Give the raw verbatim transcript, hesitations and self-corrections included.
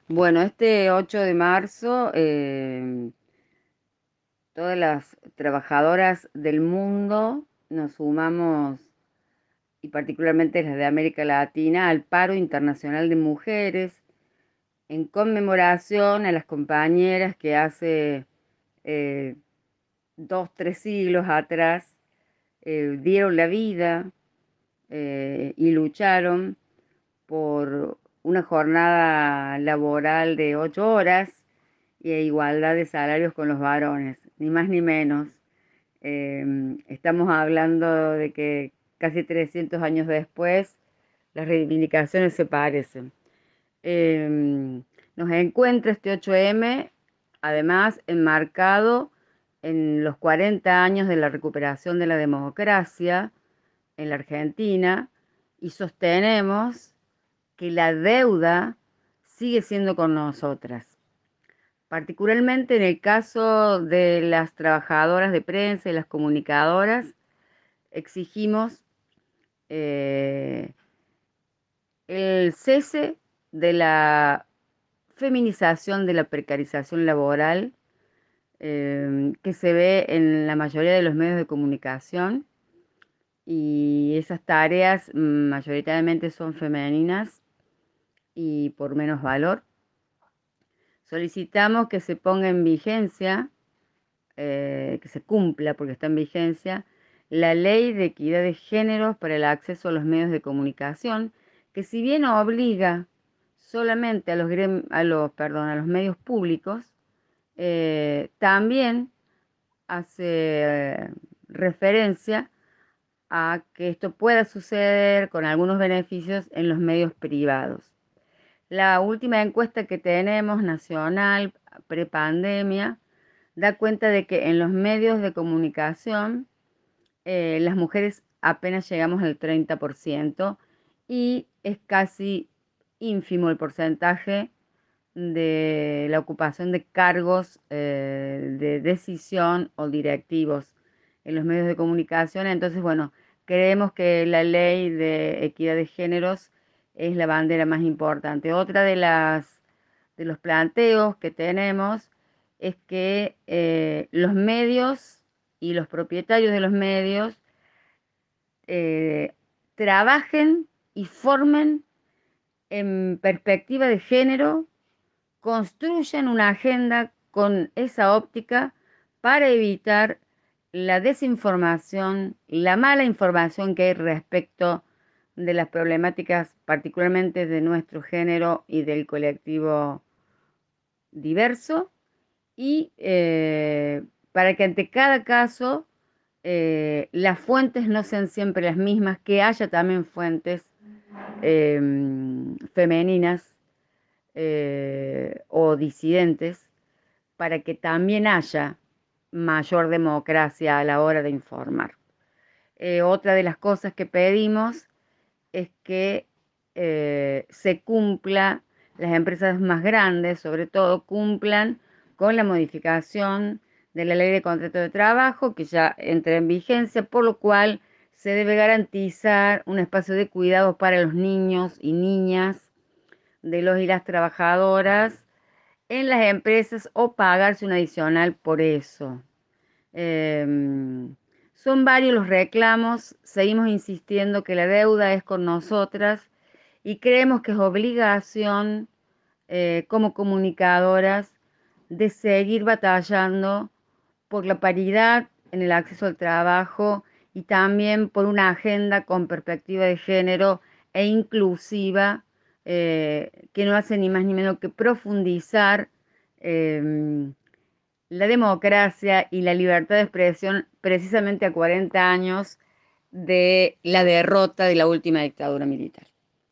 Bueno, este ocho de marzo, eh, todas las trabajadoras del mundo nos sumamos, y particularmente las de América Latina, al paro internacional de mujeres en conmemoración a las compañeras que hace eh, dos, tres siglos atrás eh, dieron la vida eh, y lucharon por una jornada laboral de ocho horas y a igualdad de salarios con los varones, ni más ni menos. Eh, estamos hablando de que casi trescientos años después las reivindicaciones se parecen. Eh, Nos encuentra este ocho eme, además, enmarcado en los cuarenta años de la recuperación de la democracia en la Argentina y sostenemos que la deuda sigue siendo con nosotras. Particularmente en el caso de las trabajadoras de prensa y las comunicadoras, exigimos eh, el cese de la feminización de la precarización laboral eh, que se ve en la mayoría de los medios de comunicación, y esas tareas mm, mayoritariamente son femeninas y por menos valor. Solicitamos que se ponga en vigencia, eh, que se cumpla porque está en vigencia, la ley de equidad de géneros para el acceso a los medios de comunicación, que si bien obliga solamente a los, grem- a los, perdón, a los medios públicos, eh, también hace eh, referencia a que esto pueda suceder con algunos beneficios en los medios privados. La última encuesta que tenemos nacional prepandemia da cuenta de que en los medios de comunicación eh, las mujeres apenas llegamos al treinta por ciento y es casi ínfimo el porcentaje de la ocupación de cargos eh, de decisión o directivos en los medios de comunicación. Entonces, bueno, creemos que la ley de equidad de géneros es la bandera más importante. Otra de las de los planteos que tenemos es que eh, los medios y los propietarios de los medios eh, trabajen y formen en perspectiva de género, construyan una agenda con esa óptica para evitar la desinformación, la mala información que hay respecto de las problemáticas, particularmente de nuestro género y del colectivo diverso, y eh, para que ante cada caso eh, las fuentes no sean siempre las mismas, que haya también fuentes eh, femeninas eh, o disidentes, para que también haya mayor democracia a la hora de informar. Eh, otra de las cosas que pedimos es que eh, se cumpla, las empresas más grandes sobre todo, cumplan con la modificación de la ley de contrato de trabajo que ya entra en vigencia, por lo cual se debe garantizar un espacio de cuidado para los niños y niñas de los y las trabajadoras en las empresas o pagarse un adicional por eso. Eh, Son varios los reclamos, seguimos insistiendo que la deuda es con nosotras y creemos que es obligación eh, como comunicadoras de seguir batallando por la paridad en el acceso al trabajo y también por una agenda con perspectiva de género e inclusiva, eh, que no hace ni más ni menos que profundizar eh, la democracia y la libertad de expresión precisamente a cuarenta años de la derrota de la última dictadura militar.